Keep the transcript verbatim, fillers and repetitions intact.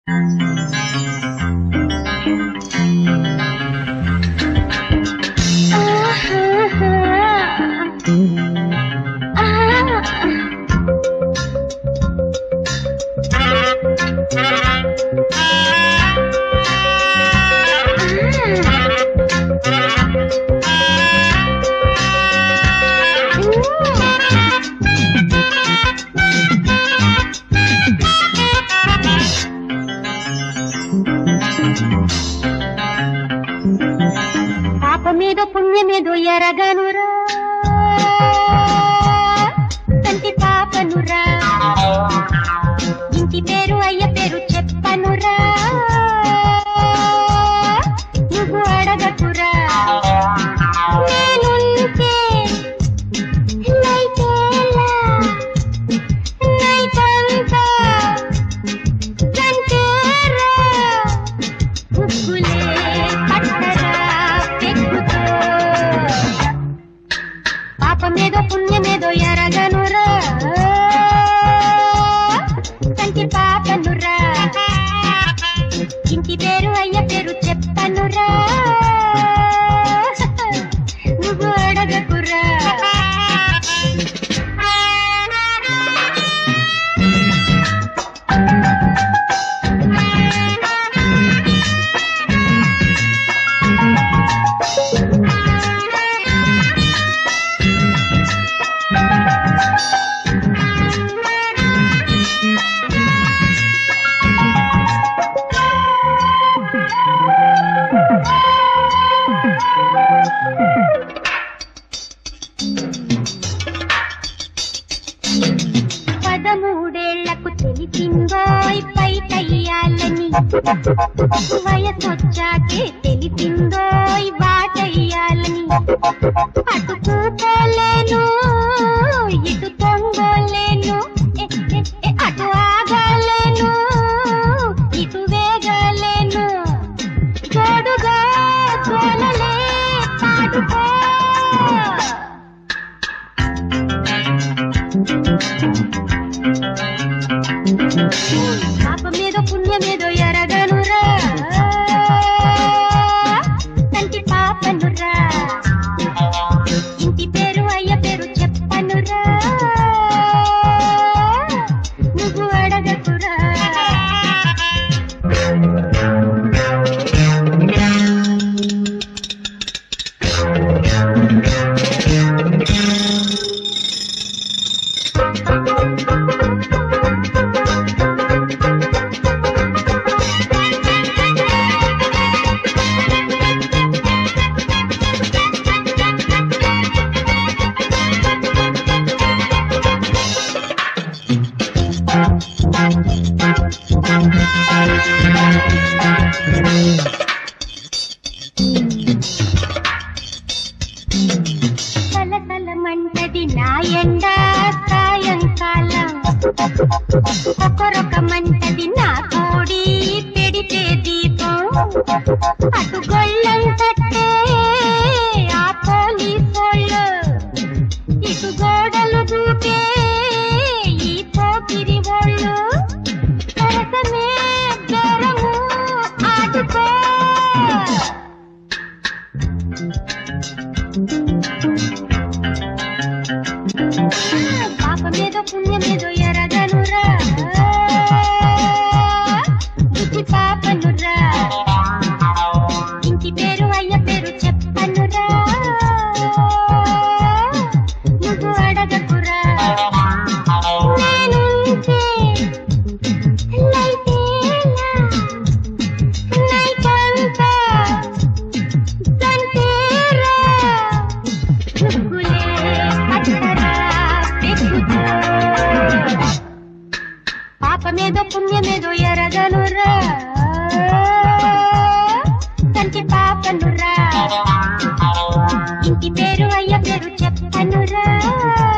పాపమేదో పుణ్యమేదో ఎరగనురా, కంటి పాపనురా, ఇంటి పేరు అయ్య పేరు చెప్పనురా, నువ్వు అడగకురా. నేనుంటే నైటేలా నైటంతా గంటేరా, ఉప్పులే పట్టరా పెక్కుతో. పాపమేదో పుణ్యమేదో ఎరగనురా, కంటి పాపనురా, ఇంటి పేరు అయ్య పేరు చెప్పనురా, నువ్వు అడగకురా. పదమూడేళ్లకు తెలిసిందోయ్ పైటయ్యాలని, వయసొచ్చాకే తెలిసిందోయ్ వాటయ్యాలని. అటు కూకోలేను ఇటు తొంగోలేను, అటు ఆగలేను ఇటు వేగలేను, జోడుగా జోలలే పాడుకో. పాపమేదో పుణ్యమేదో ఎరగనురా, కంటి పాపనురా, ఇంటి పేరు అయ్య పేరు చెప్పనురా, నువ్వు అడగకురా. కలకలమంటది నా ఎండా సాయంకాలం, ఒకరొకమంటది నా కోడి పెడితే దీపం. అటు గొళ్ళం తట్టే ఆ పోలీసోళ్ళు, ఇటు గోడలు దూకే ఈ పోకిరి వాళ్ళు. సరసమే బేరము ఆడుకో. పాపమేదో పుణ్యమేదో ఎరగనురా, ఇంటి పాపనురా, ఇంటి పేరు అయ్య పేరు చెప్పనురా, నువ్వు అడగకురా. నేనుంటే నైటేలా నైటంతా గంటేరా, ఉప్పులే పట్టరా పెక్కుతో. పాపమేదో పుణ్యమేదో ఎరగనురా, కంటి పాపనురా, ఇంటి పేరు అయ్య పేరు చెప్పనురా.